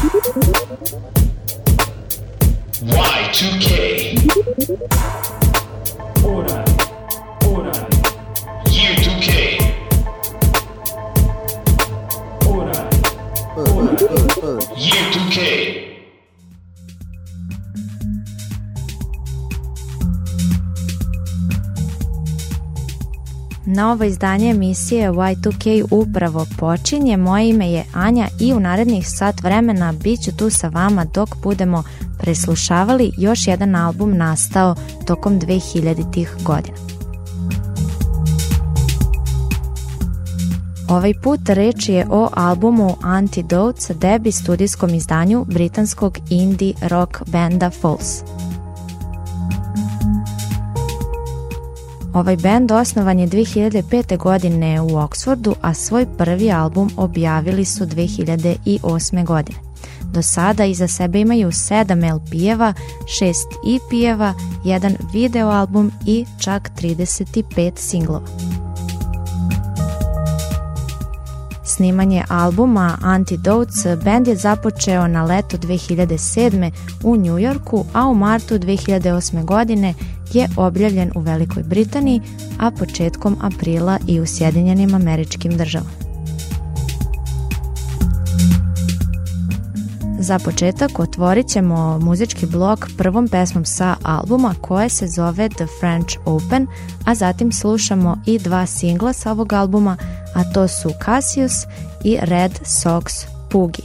Y2K. Year 2K. Year 2K. Novo izdanje emisije Y2K upravo počinje. Moje ime je Anja i u narednih sat vremena bit ću tu sa vama dok budemo preslušavali još jedan album nastao tokom 2000-ih godina. Ovaj put reč je o albumu Antidote, debi studijskom izdanju britanskog indie rock benda Falls. Ovaj bend osnovan je 2005. godine u Oxfordu, a svoj prvi album objavili su 2008. godine. Do sada iza sebe imaju 7 LP-eva, 6 EP-eva, 1 video album i čak 35 singlova. Snimanje albuma Antidotes bend je započeo na leto 2007. u New Yorku, a u martu 2008. godine je objavljen u Velikoj Britaniji, a početkom aprila i u Sjedinjenim Američkim Državama. Za početak otvorit ćemo muzički blok prvom pesmom sa albuma koje se zove The French Open, a zatim slušamo i 2 singla sa ovog albuma, a to su Cassius i Red Sox Boogie.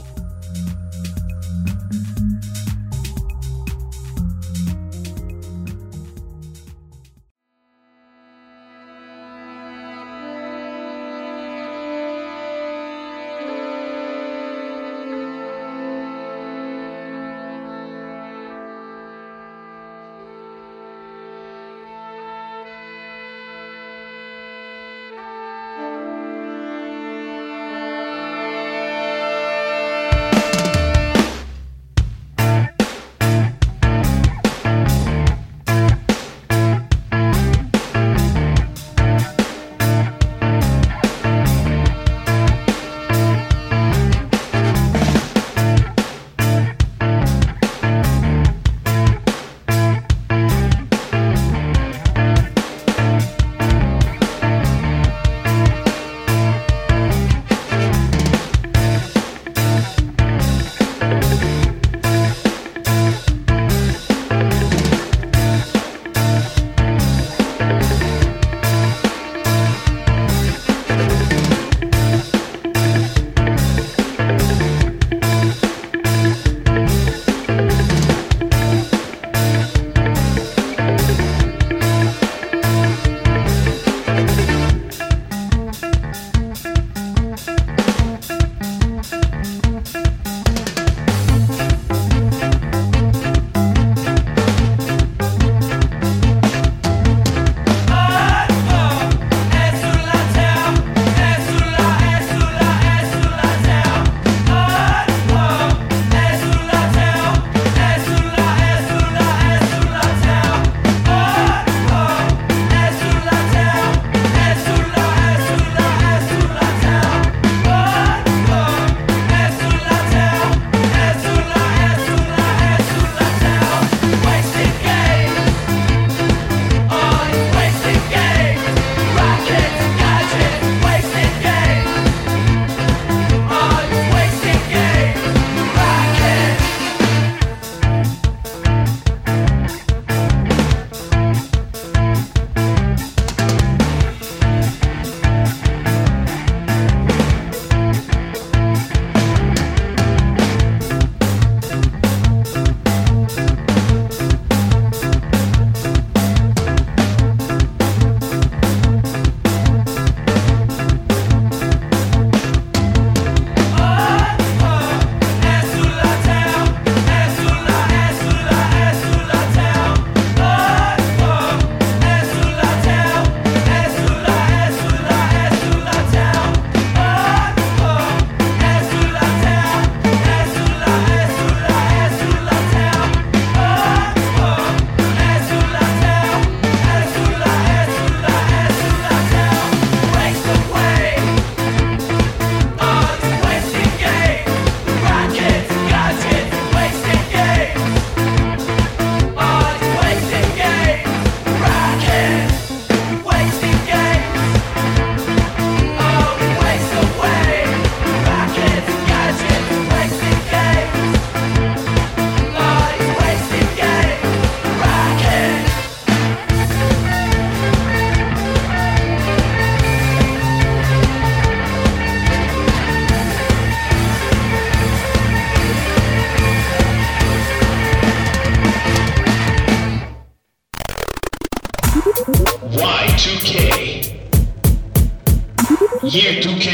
Year 2K.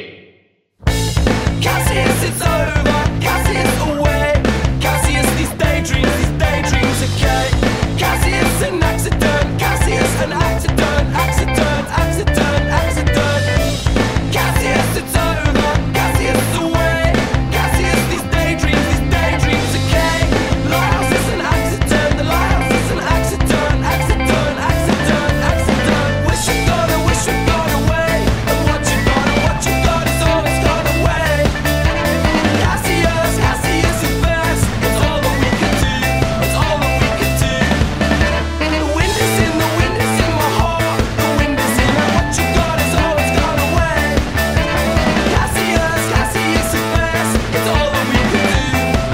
Cassius, it's over. Cassius, away. Cassius, these daydreams, okay. Cassius, an accident. Cassius, an accident. Cassius, it's over. Cassius, away. Cassius, these daydreams, okay. Lighthouse is an accident. The lighthouse is an accident. Wish you got away. And what you got is always gone away. Cassius is best. It's all that we can do. The wind is in my heart. The wind is in what you got is always gone away. Cassius is best. It's all that we can do.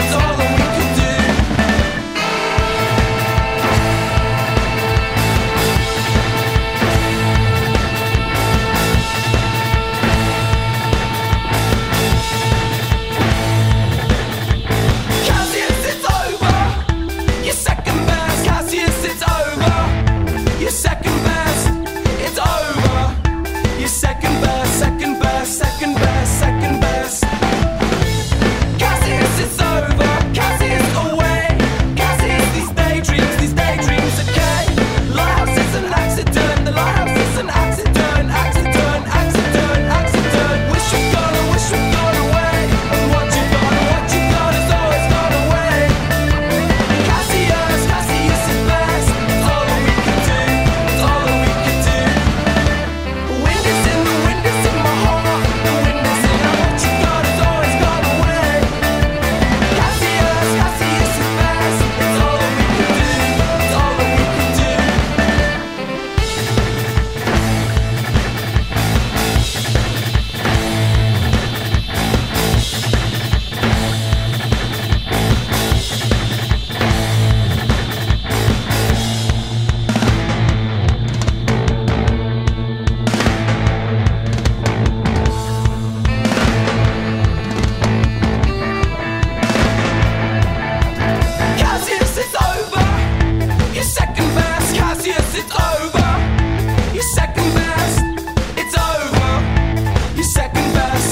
Cassius, it's over. You're second best. Cassius, it's over. You're second best. It's over. You're second best. Cassius, it's over. Cassius, away. Cassius, these daydreams, okay. Lighthouse is an accident. The lighthouse is an accident. Wish you got away. And what you got is always gone away. Cassius is best. It's all that we can do. The wind is in my heart. The wind is in what you got is always gone away. Cassius is best. It's all that we can do. Cassius, it's over. You're second best. Cassius, it's over. You're second best. It's over. You're second best.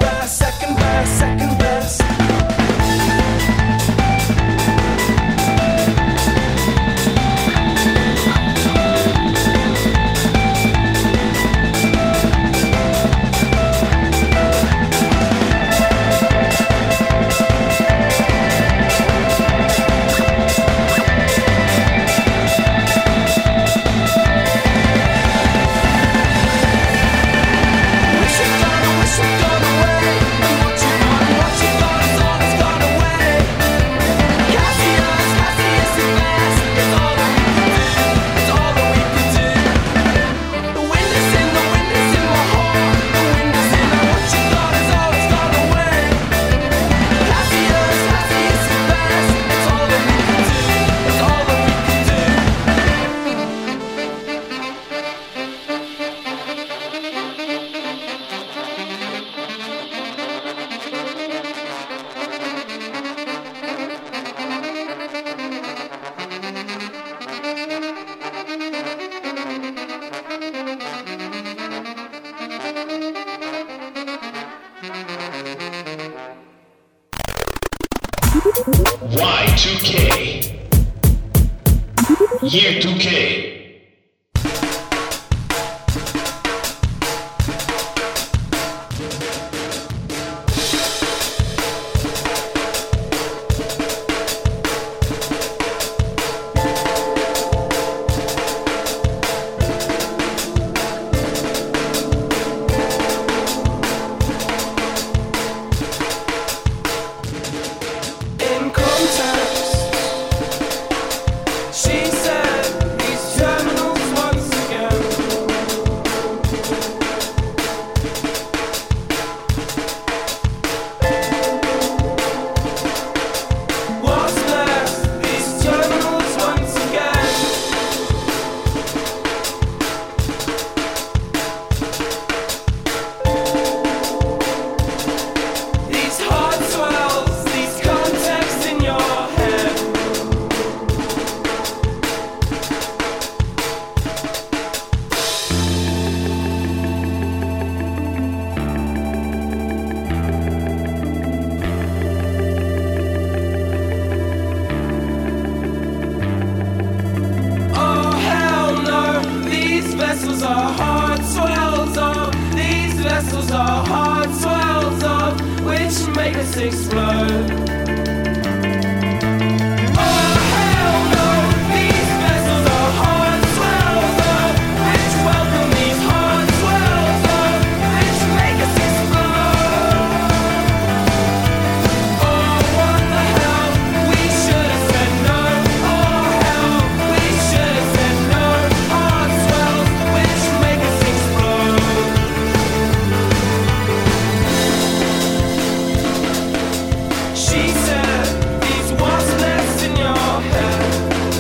Wish you got away. And what you got is always gone away. Cassius is best. It's all that we can do. The wind is in my heart. The wind is in what you got is always gone away. Cassius is best. It's all that we can do. Y2K. Year 2K. In context, she said he's trying. explode. Oh hell no, these vessels are hard swells, which welcome these hard swells, which make us explode. Oh what the hell, we should have said no. Oh hell, we should have said no. Hard swells, which make us explode. She said, these wasp nests in your head.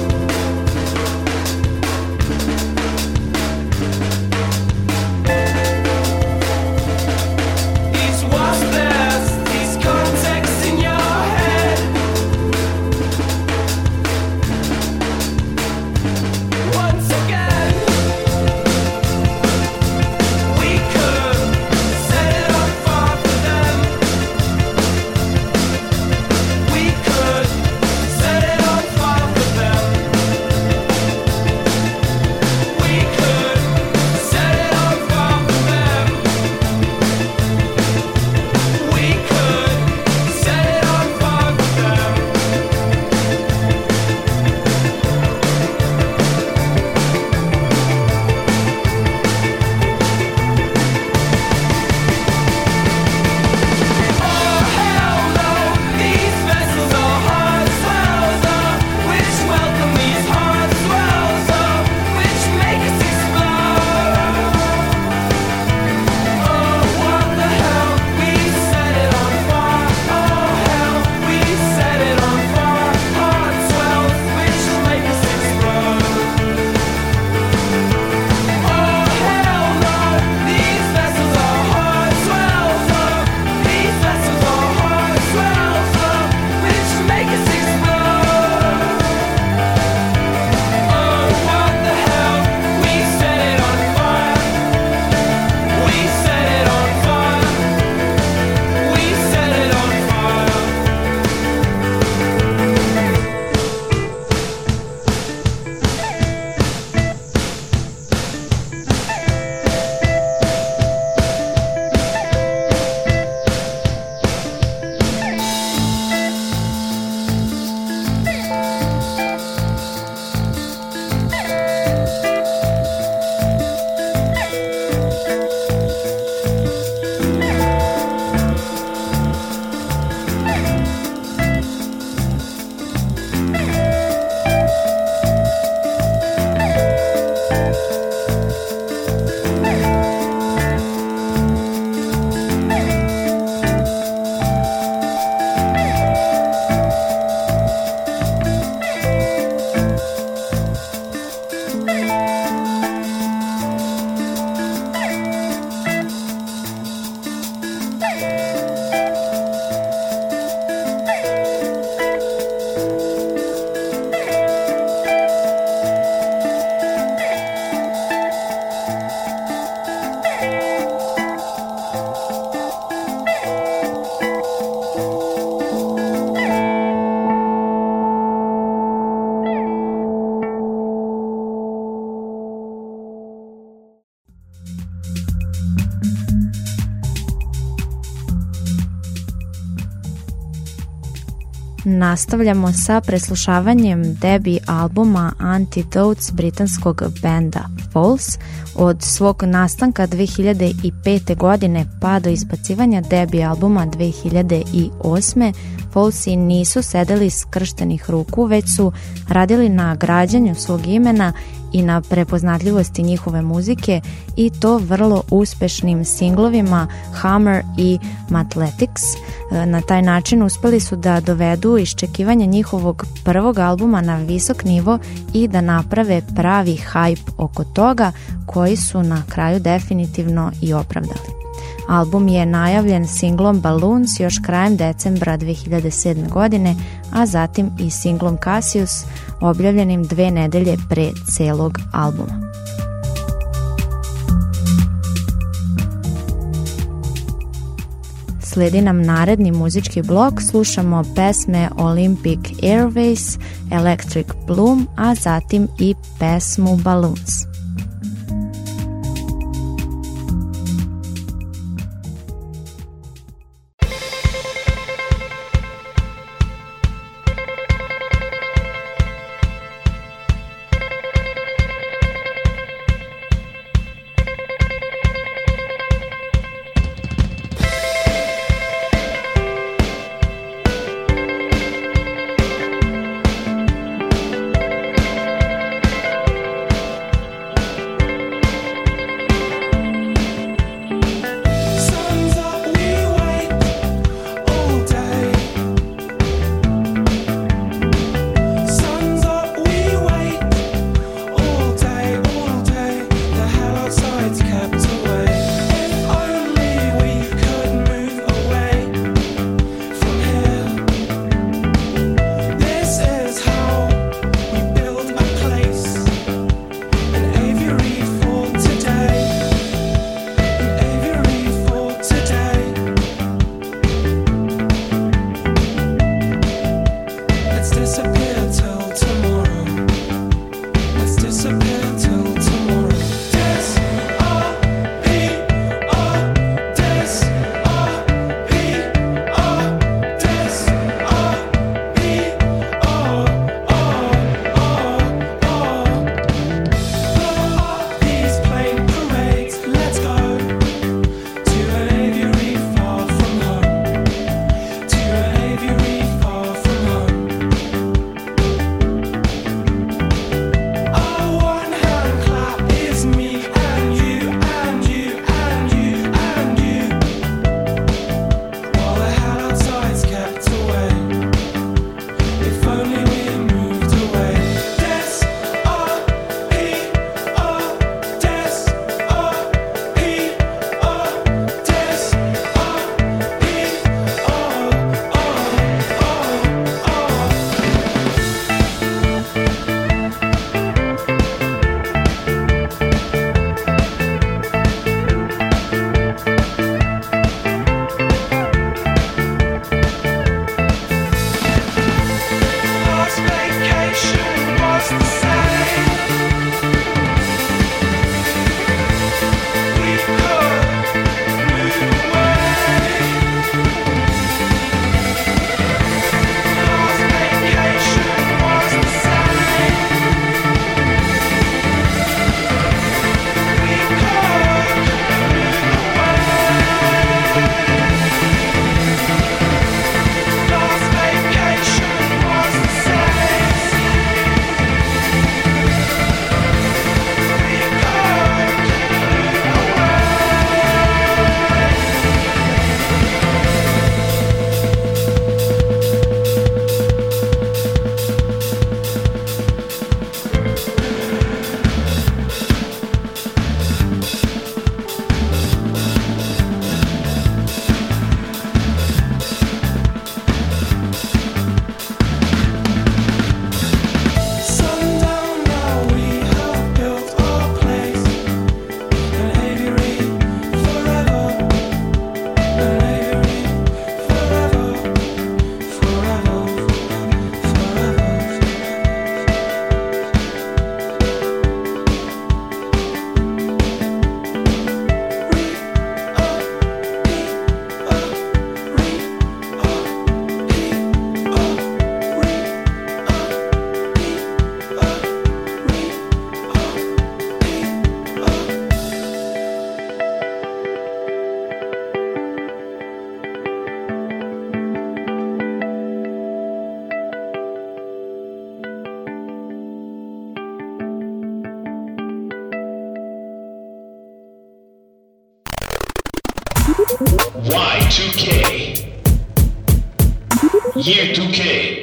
These wasp nests, these contexts in your head. Once again, we could set it on fire for them. We could set it on fire for them. We could set it on fire for them. We could set it on fire for them. Oh hell no, these vessels are hard swells, which welcome these hard swells, which make us explode. Oh what the hell, we set it on fire. Oh hell, we set it on fire. Hard swells, which make us explode. Oh hell no, these vessels are hard swells, these vessels are hard swells, which make us explode. Oh what the hell, we set it on fire. We set it on fire. We set it on fire. Nastavljamo sa preslušavanjem debi albuma Antidotes britanskog benda False. Od svog nastanka 2005. godine pa do izbacivanja debi albuma 2008. False nisu sedeli skrštenih ruku, već su radili na građanju svog imena i na prepoznatljivosti njihove muzike, i to vrlo uspešnim singlovima Hammer i Mathletics. Na taj način uspeli su da dovedu iščekivanje njihovog prvog albuma na visok nivo i da naprave pravi hype oko toga, koji su na kraju definitivno i opravdali. Album je najavljen singlom Balloons još krajem decembra 2007. godine, a zatim i singlom Cassius, objavljenim 2 nedelje pre celog albuma. Sledi nam naredni muzički blok, slušamo pesme Olympic Airways, Electric Bloom, a zatim i pesmu Balloons. Y2K. Year 2K.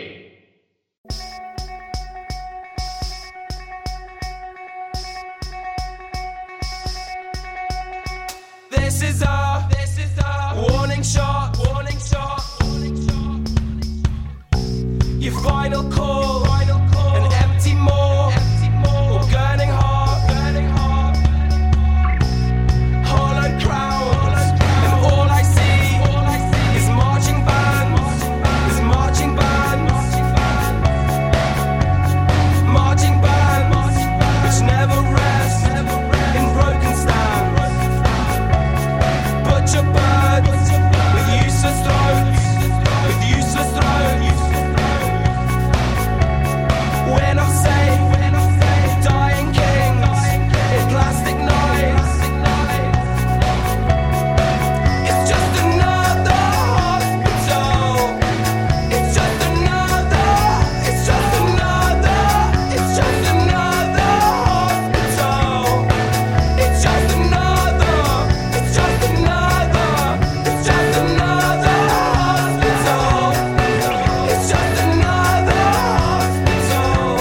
This is our warning shot, warning shot. Your final call, an empty maw, or gurning heart, hollow crowns, and all I see is marching bands, marching bands, which never rest in broken stands. Butcher birds with useless throats, When I'm safe, dying kings in plastic knives. It's just another hospital. It's just another hospital. It's just another hospital. It's just another hospital. It's just another hospital. It's just another hospital.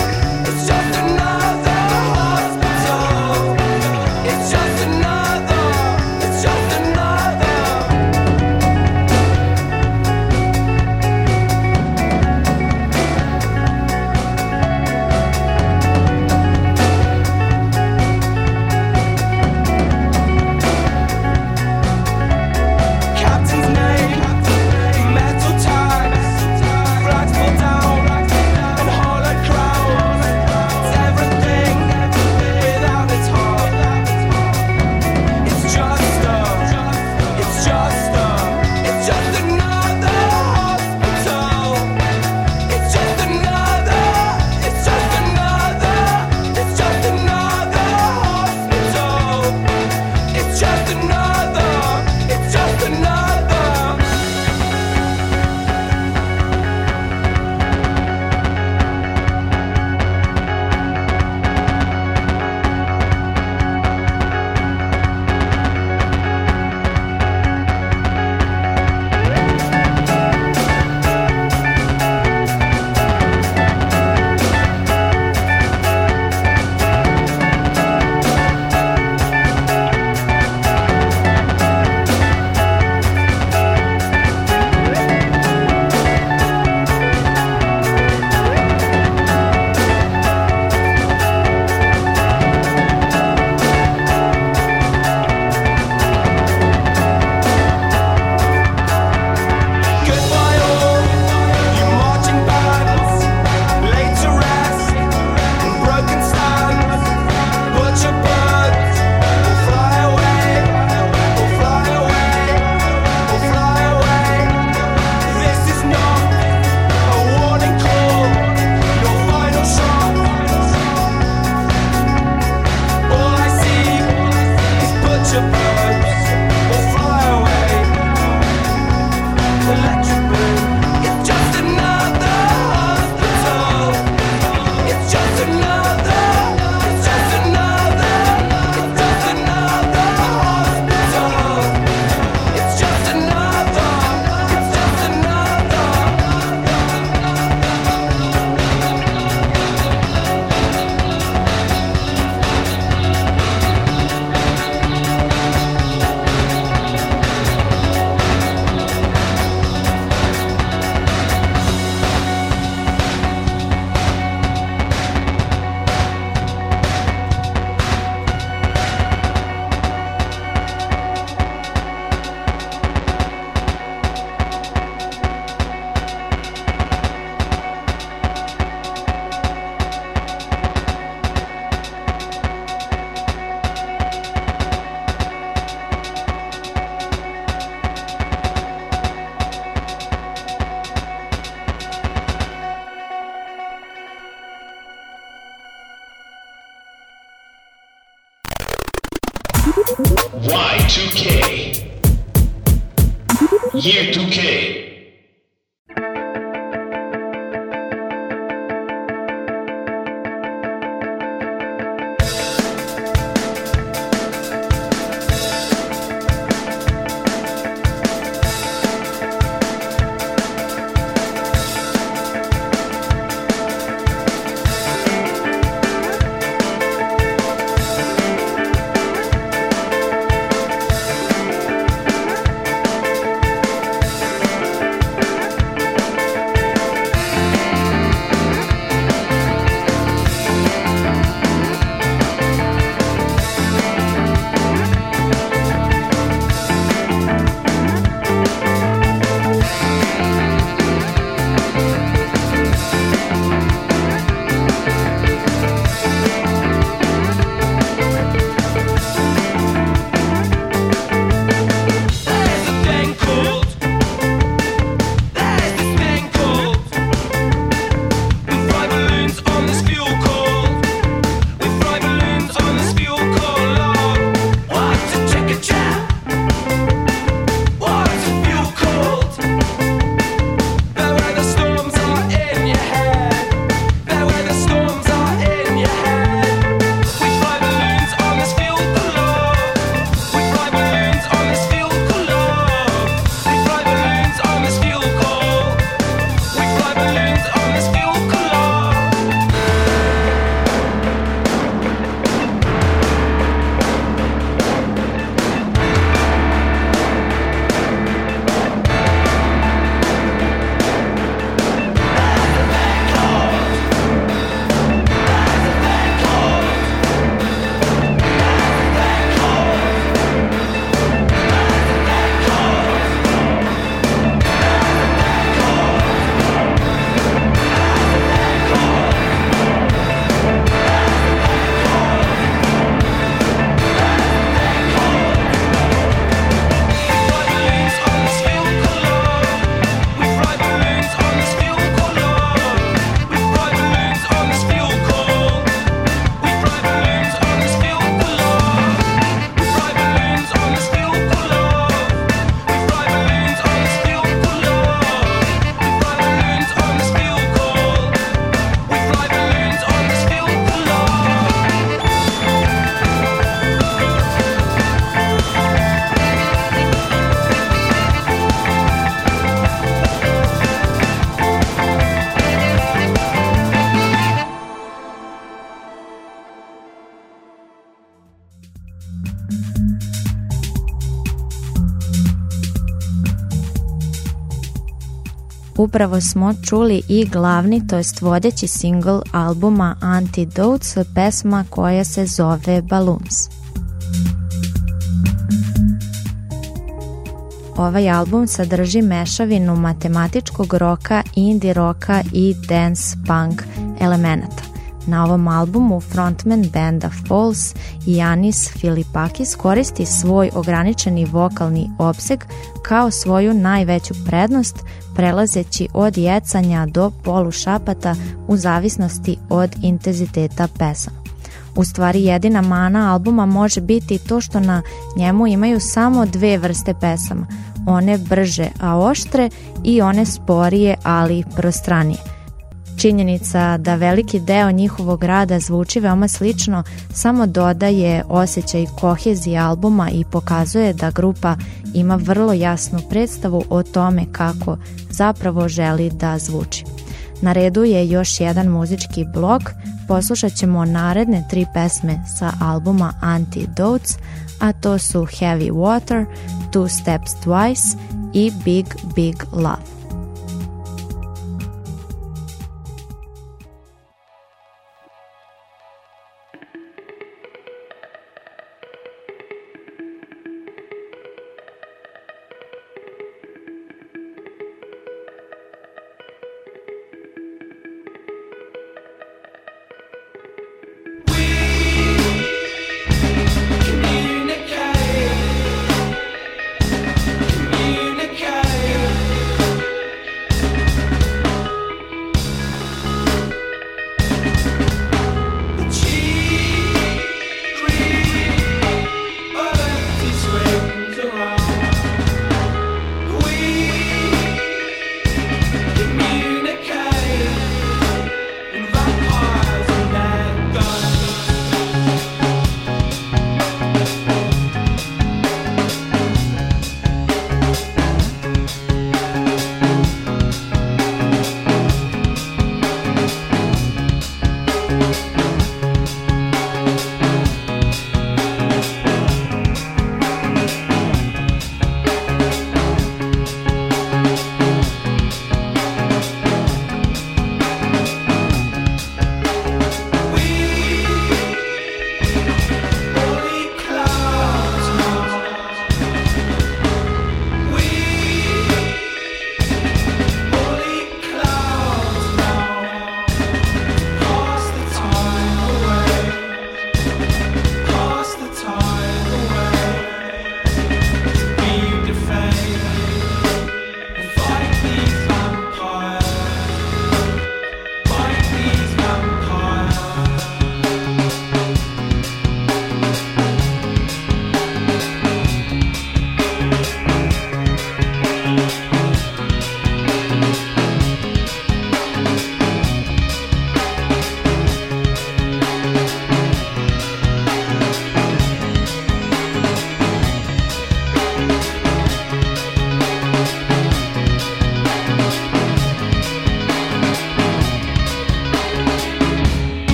Captain's name, metal tags, flags pulled down, and hollow crowns. It's everything without its heart. It's just another hospital. It's just another hospital. It's just another. Goodbye all, you marching bands, laid to rest in broken stands. Butcher birds will fly away, will fly away, will fly away. This is not a warning call, your final shot. All I see is butcher birds will fly away. Electric boom. It's just another hospital. It's just another hospital. It's just another. Y2K. Year 2K. Upravo smo čuli i glavni, to jest vodeći singl albuma Antidotes, pesma koja se zove Balloons. Ovaj album sadrži mešavinu matematičkog roka, indie roka i dance punk elemenata. Na ovom albumu frontman benda Falls, Yanis Filipakis, koristi svoj ograničeni vokalni opseg kao svoju najveću prednost, prelazeći od jecanja do polušapata u zavisnosti od intenziteta pesama. U stvari jedina mana albuma može biti to što na njemu imaju samo dve vrste pesama, one brže a oštre i one sporije ali prostranije. Činjenica da veliki deo njihovog rada zvuči veoma slično samo dodaje osjećaj kohezije albuma i pokazuje da grupa ima vrlo jasnu predstavu o tome kako zapravo želi da zvuči. Na redu je još jedan muzički blok, poslušat ćemo naredne 3 pesme sa albuma Antidotes, a to su Heavy Water, Two Steps Twice i Big Big Love. Communicate.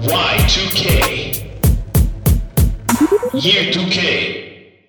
Y2K. Year 2K.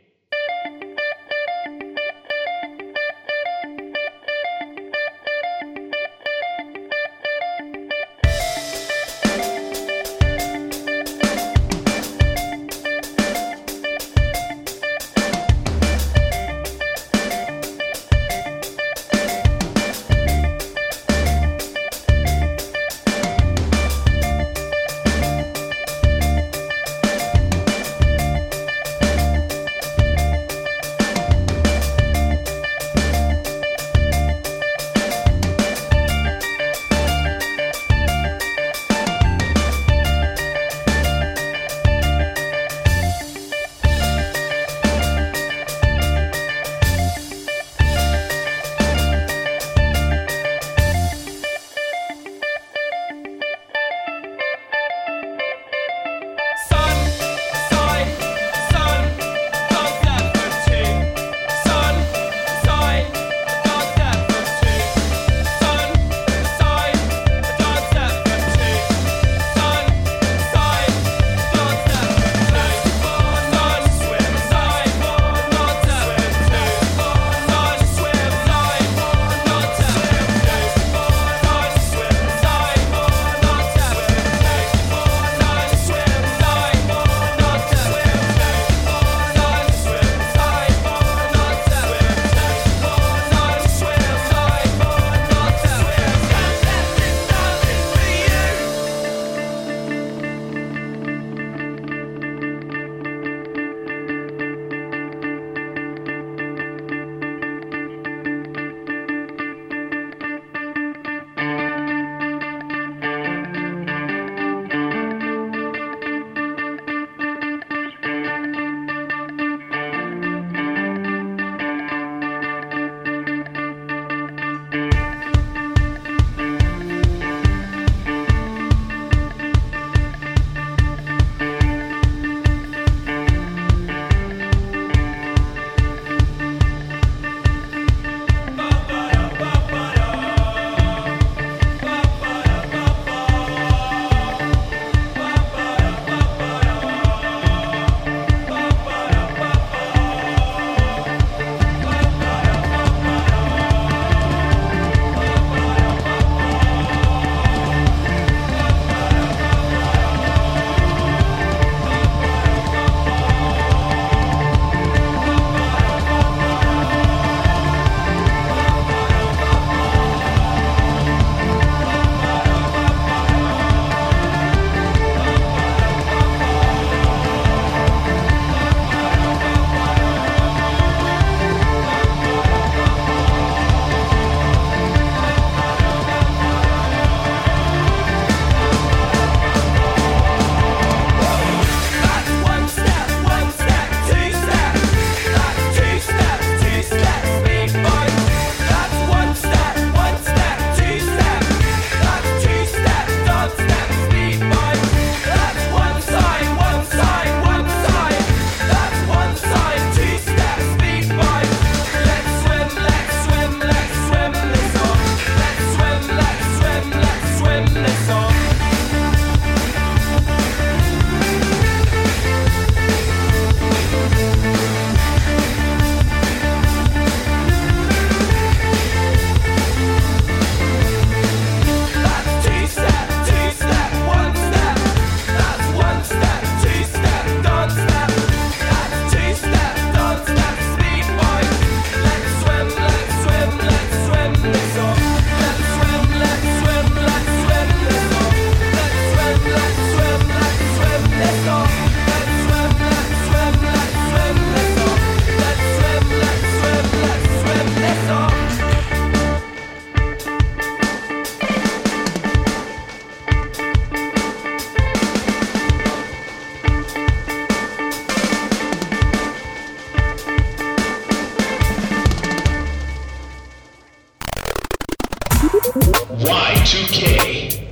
Y2K.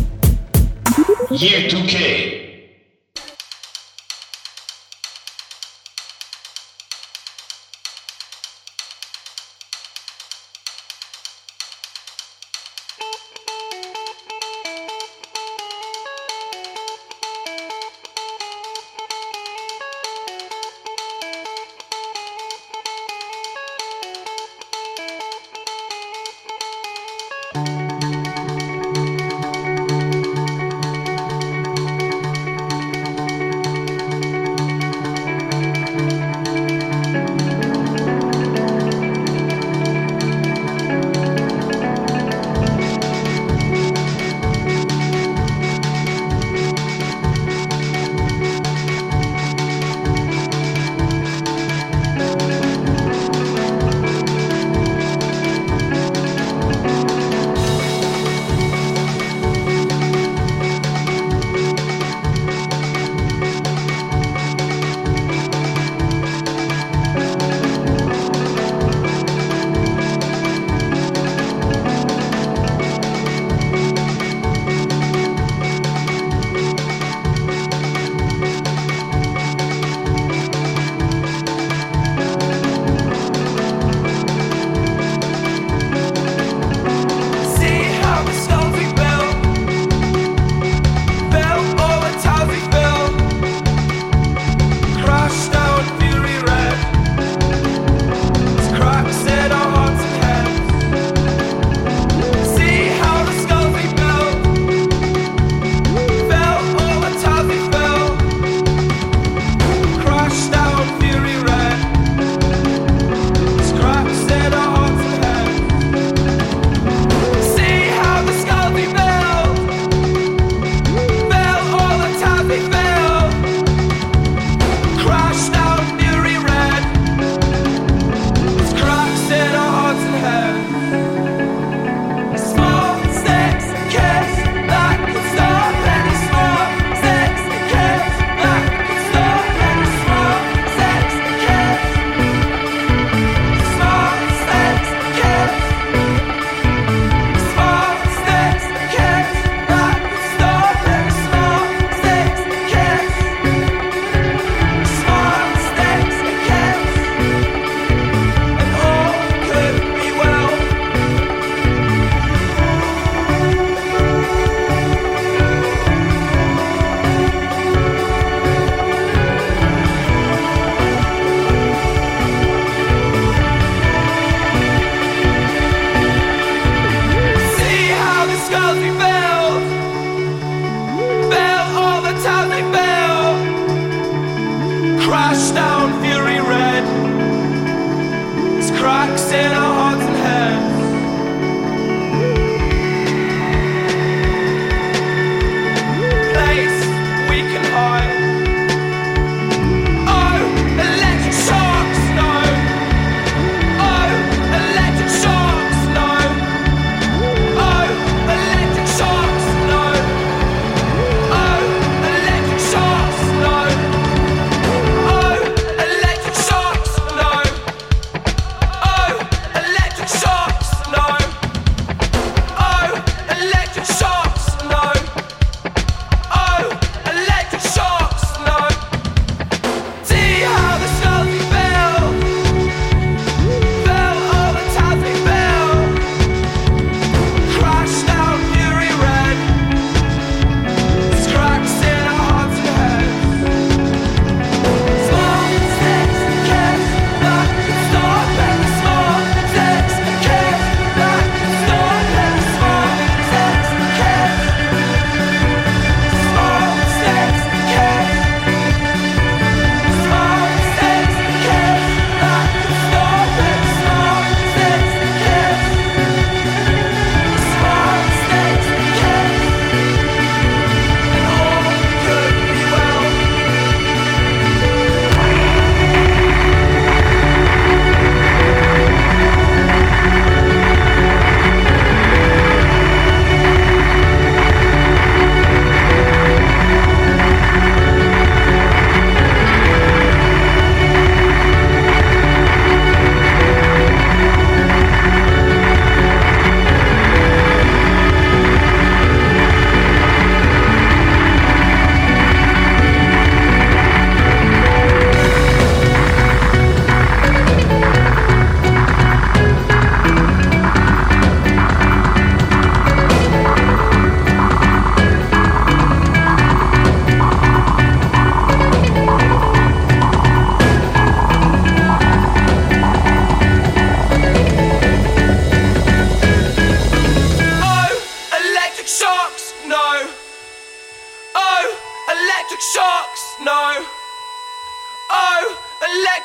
Year 2K.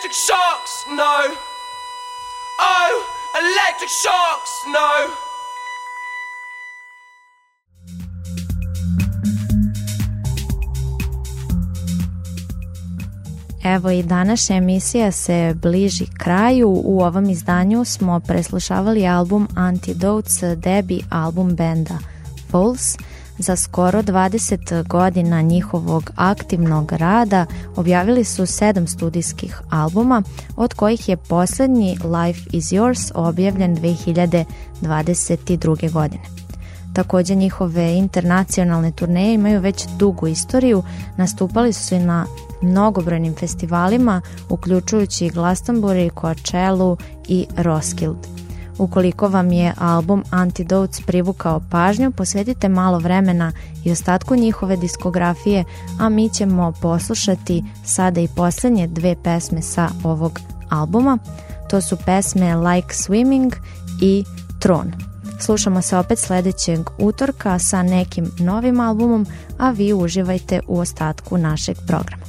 electric shocks, no. Oh, electric shocks, no. Evo i današnja emisija se bliži kraju. U ovom izdanju smo preslušavali album Antidotes, debi album benda Fools. Za skoro 20 godina njihovog aktivnog rada objavili su 7 studijskih albuma, od kojih je posljednji Life is Yours objavljen 2022. godine. Također njihove internacionalne turneje imaju već dugu istoriju, nastupali su i na mnogobrojnim festivalima, uključujući Glastonbury, Coachellu i Roskilde. Ukoliko vam je album Antidotes privukao pažnju, posvetite malo vremena i ostatku njihove diskografije, a mi ćemo poslušati sada i posljednje 2 pesme sa ovog albuma. To su pesme Like Swimming i Throne. Slušamo se opet sljedećeg utorka sa nekim novim albumom, a vi uživajte u ostatku našeg programa.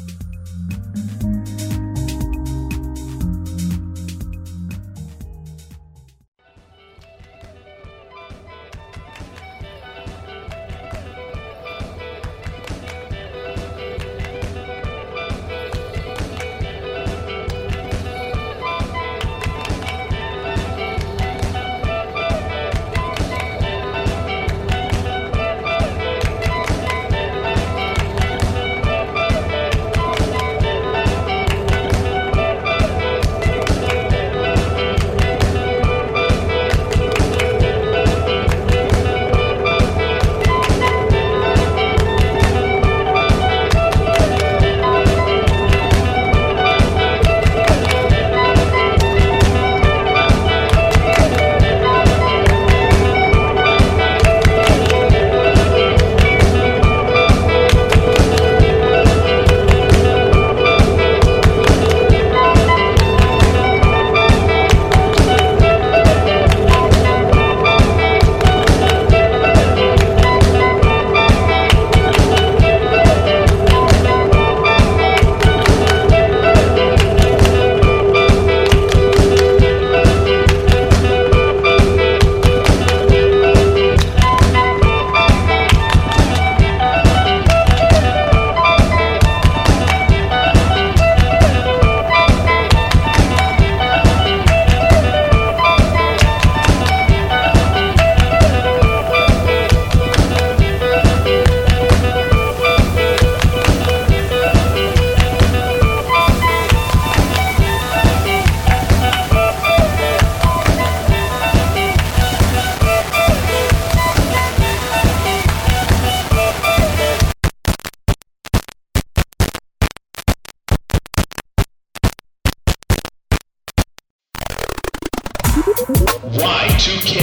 Y2K.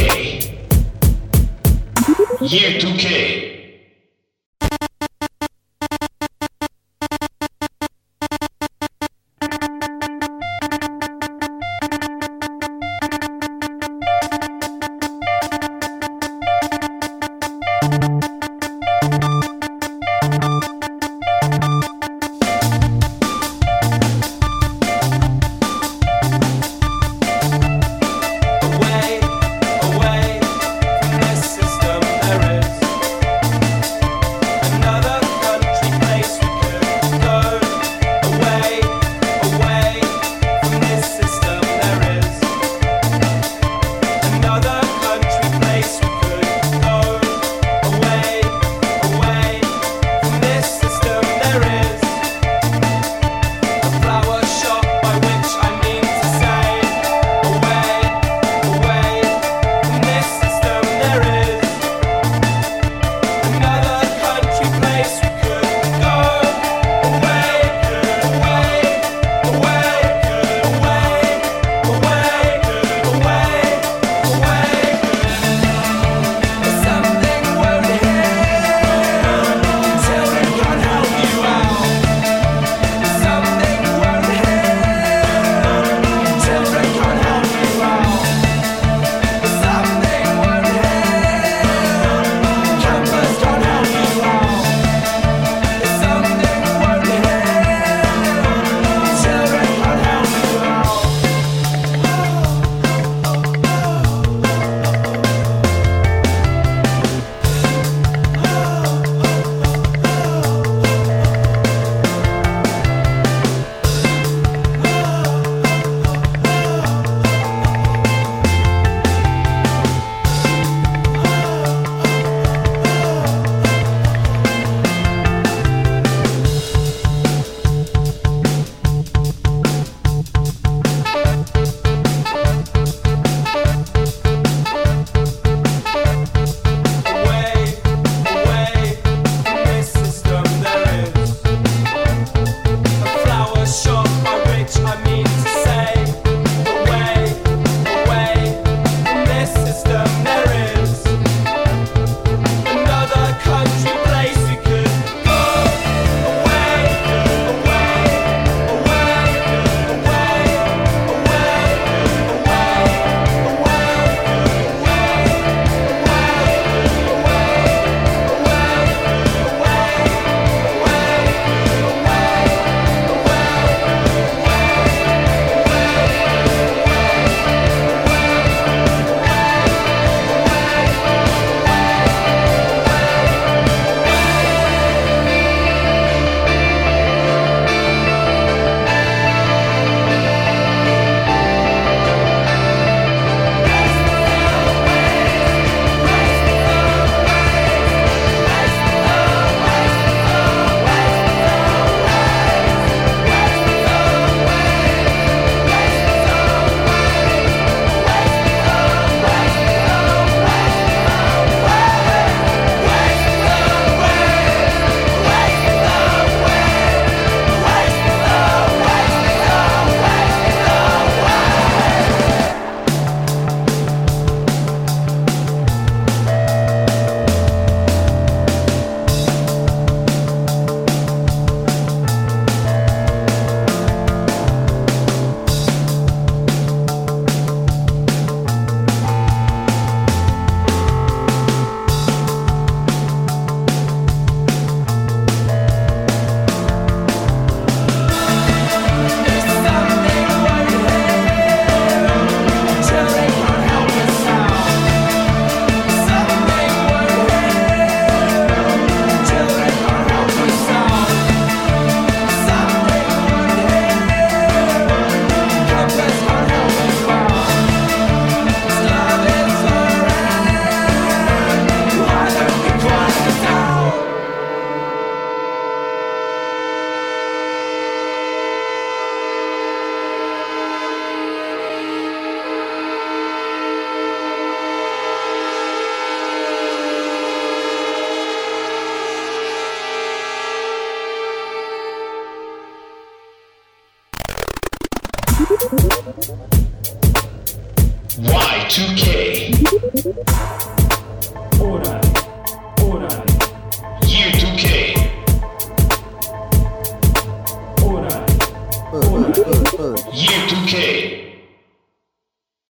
Year 2K. Away, away from this system there is Y2K. Ora